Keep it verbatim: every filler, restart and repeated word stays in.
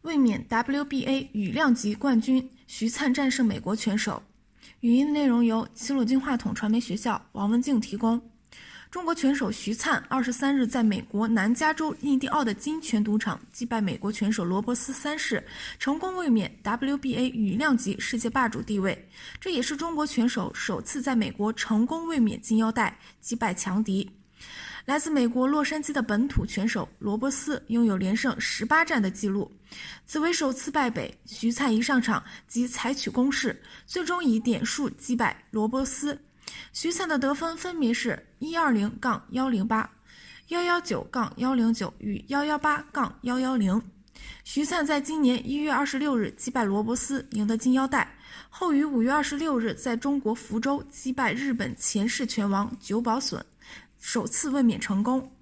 卫冕 W B A 羽量级冠军，徐灿战胜美国拳手。语音内容由齐鲁金话筒传媒学校王文静提供。中国拳手徐灿二十三日在美国南加州印第奥的金拳赌场击败美国拳手罗伯斯三世，成功卫冕 W B A 羽量级世界霸主地位。这也是中国拳手首次在美国成功卫冕金腰带，击败强敌。来自美国洛杉矶的本土拳手罗伯斯拥有连胜十八战的记录，此为首次败北。徐灿一上场即采取攻势，最终以点数击败罗伯斯。徐灿的得分分别是一二零杠一零八、一一九杠一零九与一一八杠一一零。徐灿在今年一月二十六日击败罗伯斯，赢得金腰带，后于五月二十六日在中国福州击败日本前世拳王久保隼，首次卫冕成功。